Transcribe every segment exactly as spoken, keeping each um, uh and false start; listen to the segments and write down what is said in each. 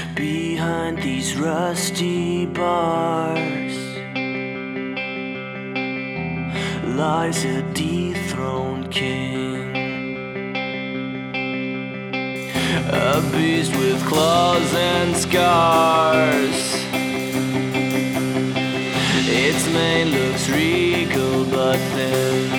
Behind these rusty bars lies a dethroned king, a beast with claws and scars. Its mane looks regal but thin.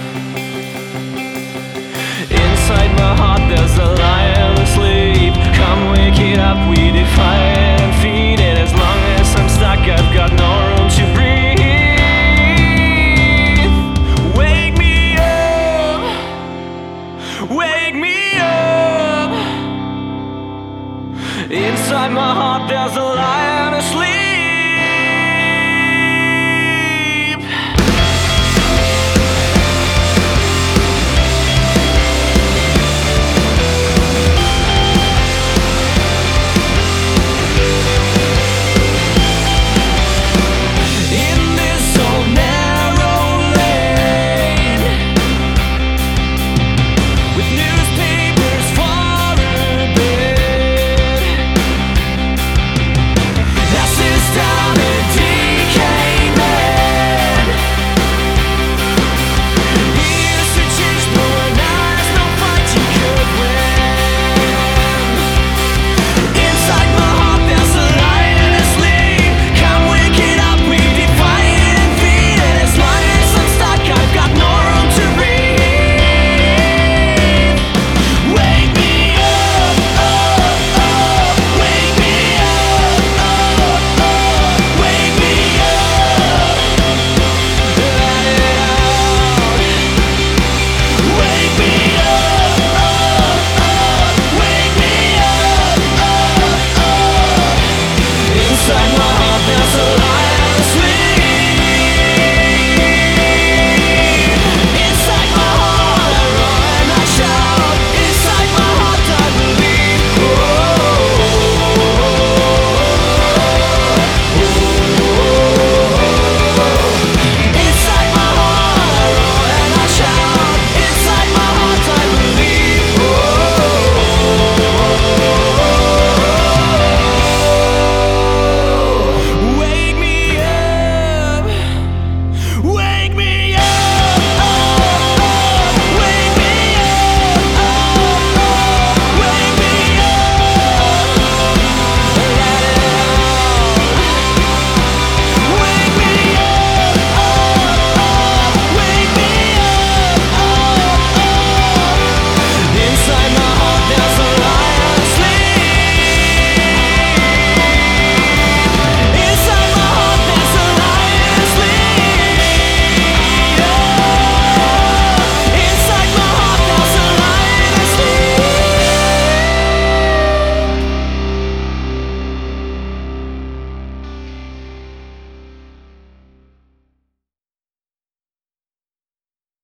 Inside my heart there's a lion asleep. Come wake it up, we defy it and feed it. As long as I'm stuck, I've got no room to breathe. Wake me up, wake me up. Inside my heart there's a lion.